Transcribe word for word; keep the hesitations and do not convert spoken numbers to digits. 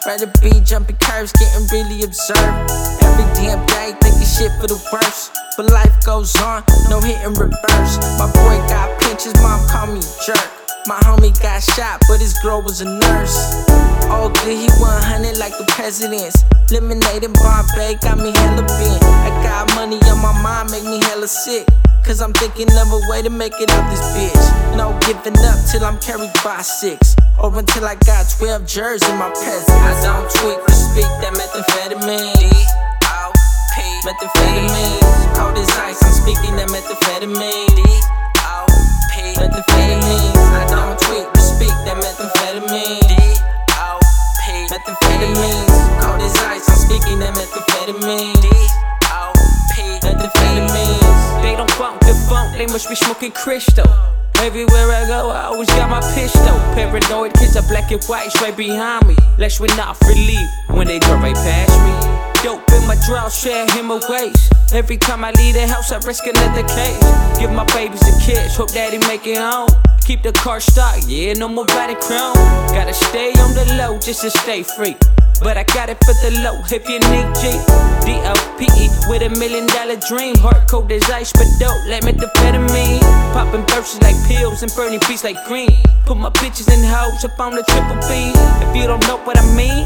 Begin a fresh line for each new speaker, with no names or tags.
Rather be jumping curves, getting really observed. Every damn day, thinking shit for the worst. But life goes on, no hit and reverse. My boy got pinches, mom called me a jerk. My homie got shot, but his girl was a nurse. All good, he one hundred like the presidents. Lemonade in Bombay got me hella bent. I got money on my mind, make me hella sick. Cause I'm thinking of a way to make it out this bitch. No giving up till I'm carried by six. Or until I got twelve jurors in my presence. I don't tweak to speak that methamphetamine. D O P Methamphetamine. Cold as ice, I'm speaking that methamphetamine. D O P Methamphetamine. I don't tweak to speak that methamphetamine. D O P Methamphetamine. Cold as ice, I'm speaking that methamphetamine. D O P Methamphetamine.
They don't funk the funk, they must be smoking crystal. Everywhere I go, I always got my pistol. Paranoid kids are black and white straight behind me. Less with not relief when they drive right past me. Dope in my draw, share him a waste. Every time I leave the house, I risk another case. Give my babies a kiss, hope daddy make it home. Keep the car stocked, yeah, no more body chrome. Gotta stay on the low just to stay free. But I got it for the low if you need G. D O P E with a million dollar dream. Heart cold as ice, but dope like methamphetamine. Popping bursts like pills and burning beats like green. Put my bitches in hoes up on the triple B. If you don't know what I mean,